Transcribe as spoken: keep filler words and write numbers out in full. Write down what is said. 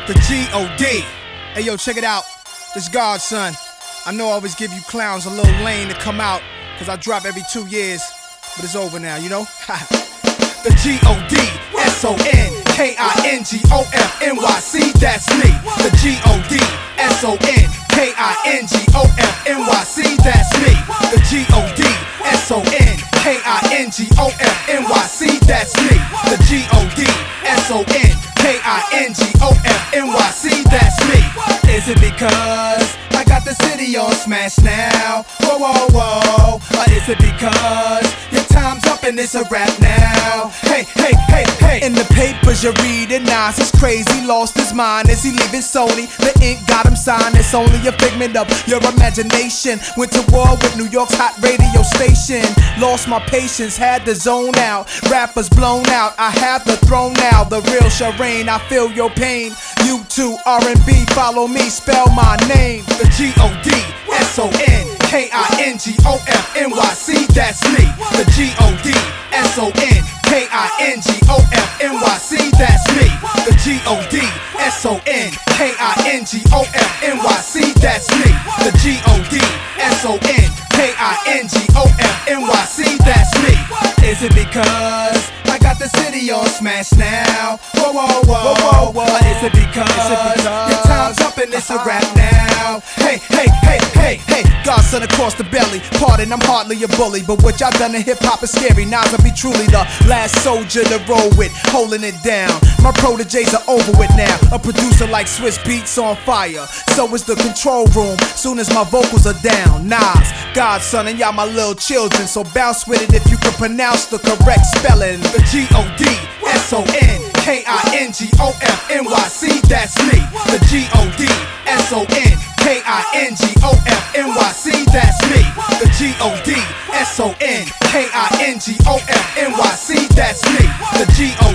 The G O D. Hey yo, check it out. This Godson. I know I always give you clowns a little lane to come out, cause I drop every two years, but it's over now, you know? The G O D, S O N, K I N G O F N Y C, that's me. The G O D, S O N, K I N G O F N Y C, that's me. The G O D, S O N, K I N G O F N Y C, that's me. The G O D, S O N, K I N G O F N Y C, that's me. Is it because I got the city on smash now? Whoa, whoa, whoa. Or is it because your time's up and it's a rap now? Hey, hey, hey, hey. In the papers you're reading, Nas is crazy, lost his mind. Is he leaving Sony? The ink got him signed. It's only a figment of your imagination. Went to war with New York's hot radio station. Lost my patience, had to zone out. Rappers blown out, I have the throne now. The real Shireen, I feel your pain. You too, R and B, follow me, spell my name. The G O D, S O N, K I N G O F N Y C, that's me. The G O D, S O N, K I N G O F N Y C, that's me. The G O D, S O N, K I N G O F N Y C, that's me. The G O D, S O N, K I N G O F N Y C, that's me. Is it because I got the city on smash now? Whoa, whoa, whoa, whoa, whoa. Or is it because, is it because your time's up and it's a rap now? Hey, hey, hey, hey, hey. Godson across the belly. Pardon, I'm hardly a bully, but what y'all done in hip-hop is scary. Nas will be truly the last soldier to roll with, holding it down. My proteges are over with now. A producer like Swiss Beats on fire. So is the control room, soon as my vocals are down. Nas, Godson, and y'all my little children, so bounce with it if you can pronounce the correct spelling. The G O D, S O N, K I N G O F N Y C, that's me. The G O D, S O N, K I N G O F N Y C, that's me. The G O D, S O N, K I N G O F N Y C, that's me. The G O